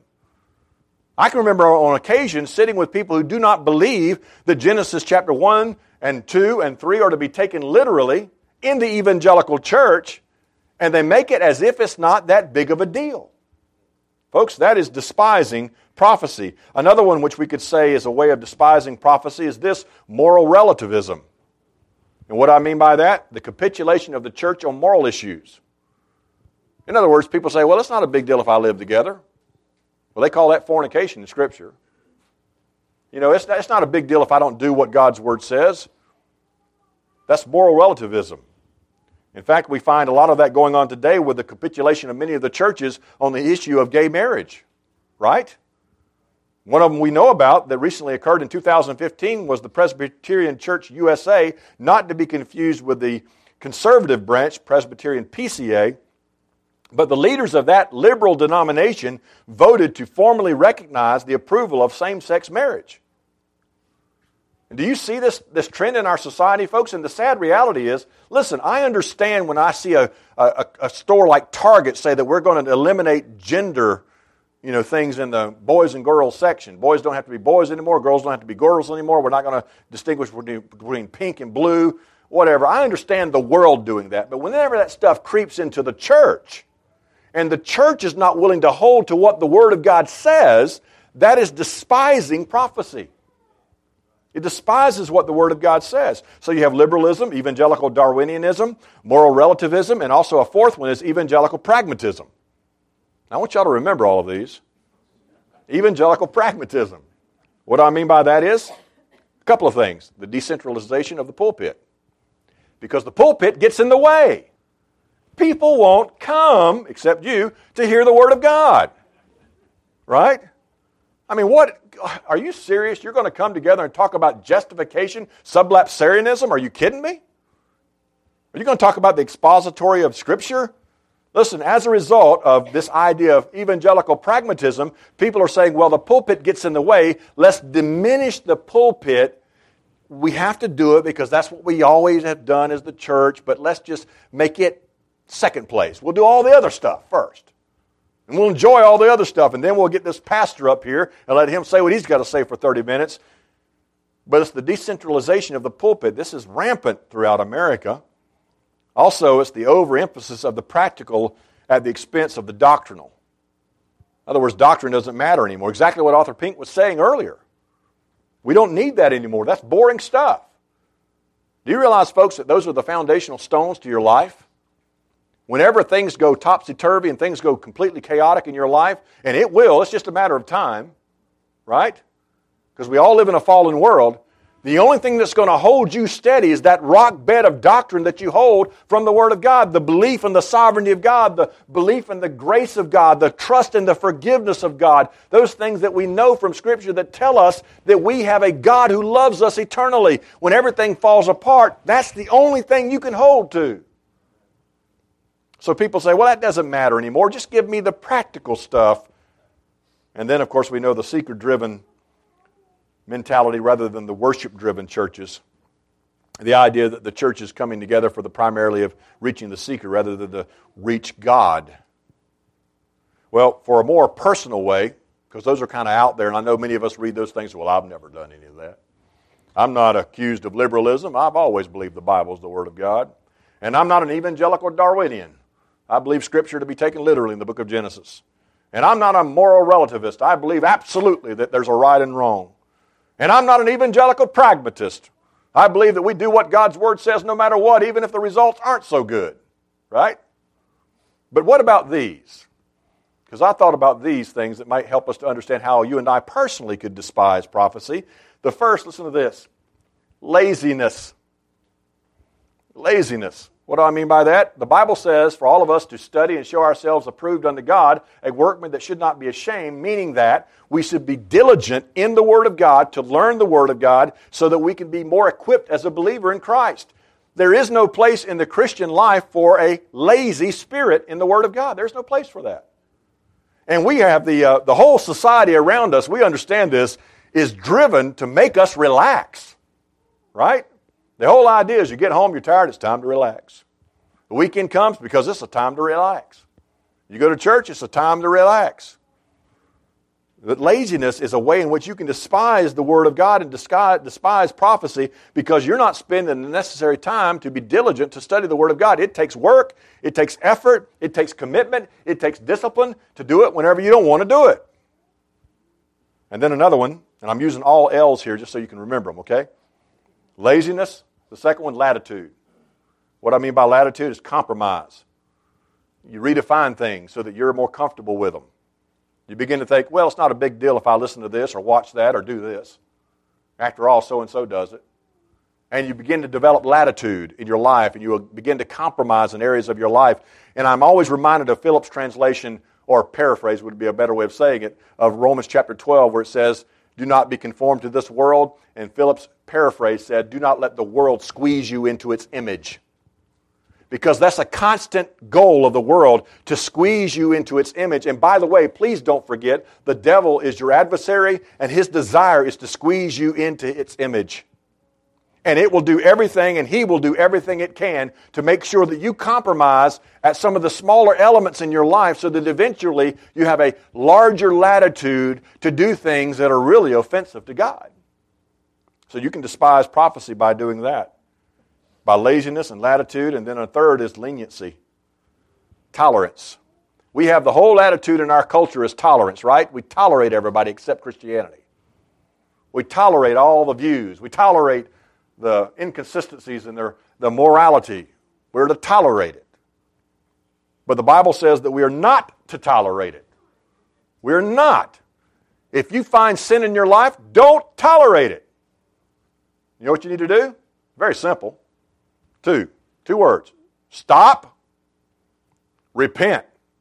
I can remember on occasion sitting with people who do not believe that Genesis chapter one and two and three are to be taken literally in the evangelical church, and they make it as if it's not that big of a deal. Folks, that is despising prophecy. Another one which we could say is a way of despising prophecy is this, moral relativism. And what I mean by that, the capitulation of the church on moral issues. In other words, people say, well, it's not a big deal if I live together. Well, they call that fornication in Scripture. You know, it's, it's not a big deal if I don't do what God's Word says. That's moral relativism. In fact, we find a lot of that going on today with the capitulation of many of the churches on the issue of gay marriage, right? One of them we know about that recently occurred in two thousand fifteen was the Presbyterian Church U S A, not to be confused with the conservative branch, Presbyterian P C A, but the leaders of that liberal denomination voted to formally recognize the approval of same-sex marriage. And do you see this, this trend in our society, folks? And the sad reality is, listen, I understand when I see a, a, a store like Target say that we're going to eliminate gender, you know, things in the boys and girls section. Boys don't have to be boys anymore. Girls don't have to be girls anymore. We're not going to distinguish between pink and blue, whatever. I understand the world doing that. But whenever that stuff creeps into the church, and the church is not willing to hold to what the Word of God says, that is despising prophecy. It despises what the Word of God says. So you have liberalism, evangelical Darwinianism, moral relativism, and also a fourth one is evangelical pragmatism. Now, I want y'all to remember all of these. Evangelical pragmatism. What I mean by that is a couple of things. The decentralization of the pulpit. Because the pulpit gets in the way. People won't come, except you, to hear the Word of God. Right? I mean, what? Are you serious? You're going to come together and talk about justification, sublapsarianism? Are you kidding me? Are you going to talk about the expository of Scripture? Listen, as a result of this idea of evangelical pragmatism, people are saying, well, the pulpit gets in the way. Let's diminish the pulpit. We have to do it because that's what we always have done as the church, but let's just make it second place. We'll do all the other stuff first. And we'll enjoy all the other stuff, and then we'll get this pastor up here and let him say what he's got to say for thirty minutes. But it's the decentralization of the pulpit. This is rampant throughout America. Also, it's the overemphasis of the practical at the expense of the doctrinal. In other words, doctrine doesn't matter anymore. Exactly what Arthur Pink was saying earlier. We don't need that anymore. That's boring stuff. Do you realize, folks, that those are the foundational stones to your life? Whenever things go topsy-turvy and things go completely chaotic in your life, and it will, it's just a matter of time, right? Because we all live in a fallen world. The only thing that's going to hold you steady is that rock bed of doctrine that you hold from the Word of God, the belief in the sovereignty of God, the belief in the grace of God, the trust in the forgiveness of God, those things that we know from Scripture that tell us that we have a God who loves us eternally. When everything falls apart, that's the only thing you can hold to. So people say, well, that doesn't matter anymore. Just give me the practical stuff. And then, of course, we know the seeker-driven mentality rather than the worship-driven churches. The idea that the church is coming together for the primarily of reaching the seeker rather than to reach God. Well, for a more personal way, because those are kind of out there, and I know many of us read those things, well, I've never done any of that. I'm not accused of liberalism. I've always believed the Bible is the Word of God. And I'm not an evangelical Darwinian. I believe Scripture to be taken literally in the book of Genesis. And I'm not a moral relativist. I believe absolutely that there's a right and wrong. And I'm not an evangelical pragmatist. I believe that we do what God's Word says no matter what, even if the results aren't so good. Right? But what about these? Because I thought about these things that might help us to understand how you and I personally could despise prophecy. The first, listen to this. Laziness. Laziness. What do I mean by that? The Bible says for all of us to study and show ourselves approved unto God, a workman that should not be ashamed, meaning that we should be diligent in the Word of God to learn the Word of God so that we can be more equipped as a believer in Christ. There is no place in the Christian life for a lazy spirit in the Word of God. There's no place for that. And we have the, uh, the whole society around us, we understand this, is driven to make us relax. Right? The whole idea is you get home, you're tired, it's time to relax. The weekend comes because it's a time to relax. You go to church, it's a time to relax. But laziness is a way in which you can despise the Word of God and despise prophecy because you're not spending the necessary time to be diligent to study the Word of God. It takes work, it takes effort, it takes commitment, it takes discipline to do it whenever you don't want to do it. And then another one, and I'm using all L's here just so you can remember them, okay? Laziness. The second one, latitude. What I mean by latitude is compromise. You redefine things so that you're more comfortable with them. You begin to think, well, it's not a big deal if I listen to this or watch that or do this. After all, so-and-so does it. And you begin to develop latitude in your life, and you will begin to compromise in areas of your life. And I'm always reminded of Philip's translation, or paraphrase would be a better way of saying it, of Romans chapter twelve, where it says, do not be conformed to this world. And Philip's paraphrase said, do not let the world squeeze you into its image. Because that's a constant goal of the world, to squeeze you into its image. And by the way, please don't forget, the devil is your adversary, and his desire is to squeeze you into its image. And it will do everything, and he will do everything it can to make sure that you compromise at some of the smaller elements in your life so that eventually you have a larger latitude to do things that are really offensive to God. So you can despise prophecy by doing that. By laziness and latitude, and then a third is leniency. Tolerance. We have the whole attitude in our culture is tolerance, right? We tolerate everybody except Christianity. We tolerate all the views. We tolerate the inconsistencies in their the morality. We're to tolerate it. But the Bible says that we are not to tolerate it. We're not. If you find sin in your life, don't tolerate it. You know what you need to do? Very simple. Two. Two words. Stop. Repent.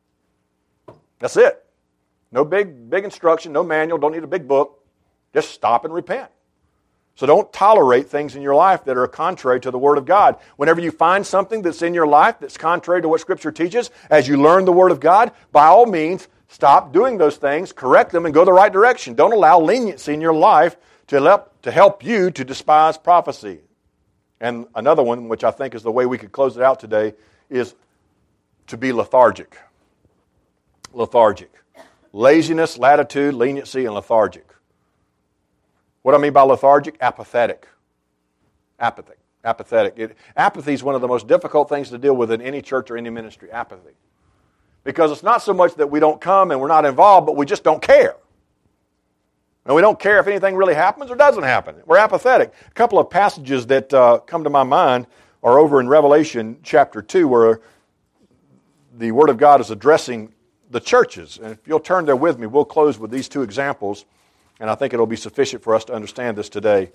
That's it. No big, big instruction, no manual, don't need a big book. Just stop and repent. So don't tolerate things in your life that are contrary to the Word of God. Whenever you find something that's in your life that's contrary to what Scripture teaches, as you learn the Word of God, by all means, stop doing those things, correct them, and go the right direction. Don't allow leniency in your life to help, to help you to despise prophecy. And another one, which I think is the way we could close it out today, is to be lethargic. Lethargic. Laziness, latitude, leniency, and lethargic. What do I mean by lethargic? Apathetic. Apathy. Apathetic. It, apathy is one of the most difficult things to deal with in any church or any ministry. Apathy. Because it's not so much that we don't come and we're not involved, but we just don't care. And we don't care if anything really happens or doesn't happen. We're apathetic. A couple of passages that uh, come to my mind are over in Revelation chapter two, where the Word of God is addressing the churches. And if you'll turn there with me, we'll close with these two examples. And I think it'll be sufficient for us to understand this today.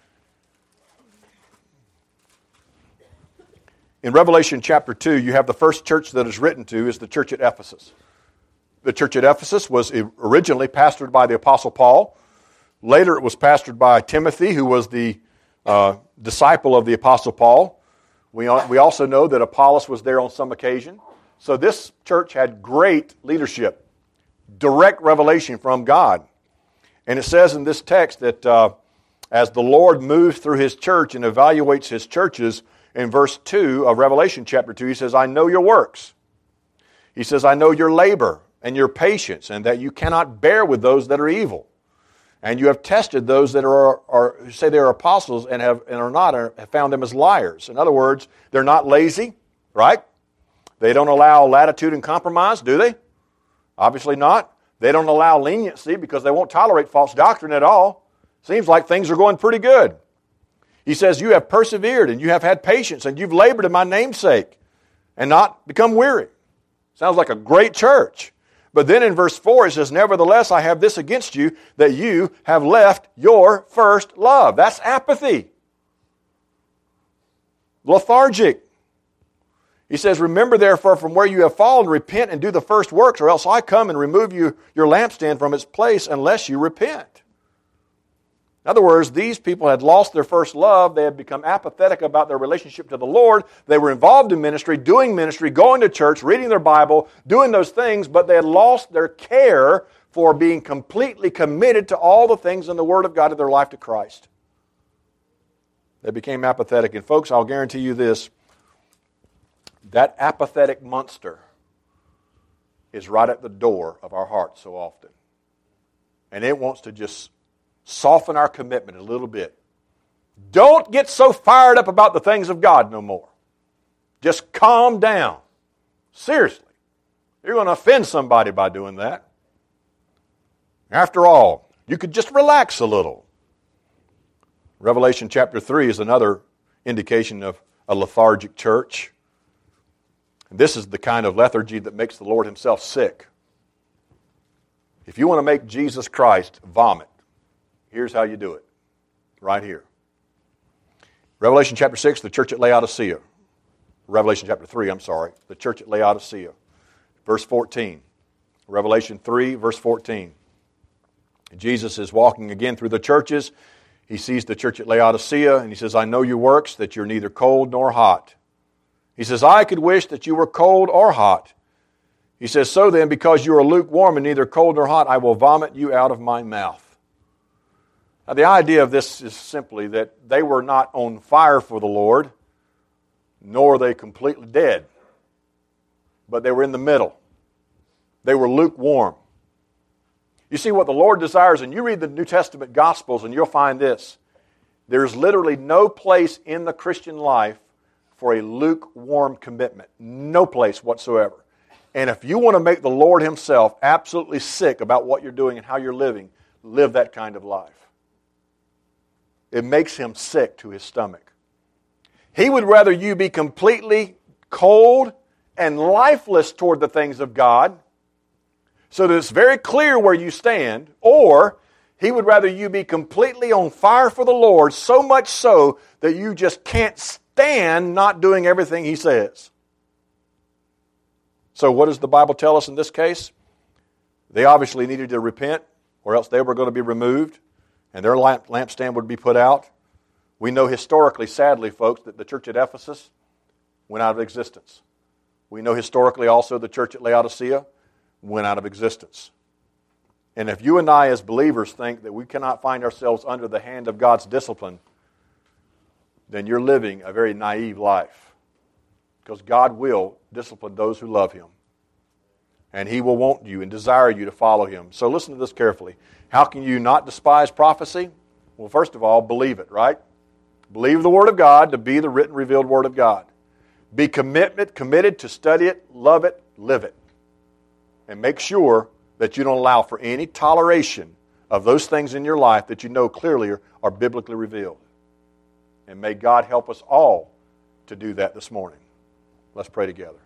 In Revelation chapter two, you have the first church that is written to is the church at Ephesus. The church at Ephesus was originally pastored by the Apostle Paul. Later it was pastored by Timothy, who was the uh, disciple of the Apostle Paul. We, we also know that Apollos was there on some occasion. So this church had great leadership, direct revelation from God. And it says in this text that uh, as the Lord moves through His church and evaluates His churches, in verse two of Revelation chapter two, He says, I know your works. He says, I know your labor and your patience, and that you cannot bear with those that are evil. And you have tested those that are, are who say they are apostles and have and are not, and have found them as liars. In other words, they're not lazy, right? They don't allow latitude and compromise, do they? Obviously not. They don't allow leniency because they won't tolerate false doctrine at all. Seems like things are going pretty good. He says, you have persevered and you have had patience and you've labored in my name's sake and not become weary. Sounds like a great church. But then in verse four it says, nevertheless I have this against you, that you have left your first love. That's apathy. Lethargic. He says, remember therefore from where you have fallen, repent and do the first works, or else I come and remove you your lampstand from its place unless you repent. In other words, these people had lost their first love. They had become apathetic about their relationship to the Lord. They were involved in ministry, doing ministry, going to church, reading their Bible, doing those things, but they had lost their care for being completely committed to all the things in the Word of God in their life to Christ. They became apathetic. And folks, I'll guarantee you this, that apathetic monster is right at the door of our hearts so often. And it wants to just soften our commitment a little bit. Don't get so fired up about the things of God no more. Just calm down. Seriously. You're going to offend somebody by doing that. After all, you could just relax a little. Revelation chapter three is another indication of a lethargic church. This is the kind of lethargy that makes the Lord Himself sick. If you want to make Jesus Christ vomit, here's how you do it. Right here. Revelation chapter six, the church at Laodicea. Revelation chapter three, I'm sorry. The church at Laodicea. Verse fourteen. Revelation three, verse fourteen. Jesus is walking again through the churches. He sees the church at Laodicea, and He says, I know your works, that you're neither cold nor hot. He says, I could wish that you were cold or hot. He says, so then, because you are lukewarm and neither cold nor hot, I will vomit you out of my mouth. Now, the idea of this is simply that they were not on fire for the Lord, nor are they completely dead. But they were in the middle. They were lukewarm. You see what the Lord desires, and you read the New Testament Gospels and you'll find this. There's literally no place in the Christian life for a lukewarm commitment. No place whatsoever. And if you want to make the Lord Himself absolutely sick about what you're doing and how you're living, live that kind of life. It makes Him sick to His stomach. He would rather you be completely cold and lifeless toward the things of God, so that it's very clear where you stand, or He would rather you be completely on fire for the Lord, so much so that you just can't stand not doing everything He says. So what does the Bible tell us in this case? They obviously needed to repent, or else they were going to be removed, and their lamp, lampstand would be put out. We know historically, sadly, folks, that the church at Ephesus went out of existence. We know historically also the church at Laodicea went out of existence. And if you and I as believers think that we cannot find ourselves under the hand of God's discipline, then you're living a very naive life. Because God will discipline those who love Him. And He will want you and desire you to follow Him. So listen to this carefully. How can you not despise prophecy? Well, first of all, believe it, right? Believe the Word of God to be the written, revealed Word of God. Be commitment, committed to study it, love it, live it. And make sure that you don't allow for any toleration of those things in your life that you know clearly are, are biblically revealed. And may God help us all to do that this morning. Let's pray together.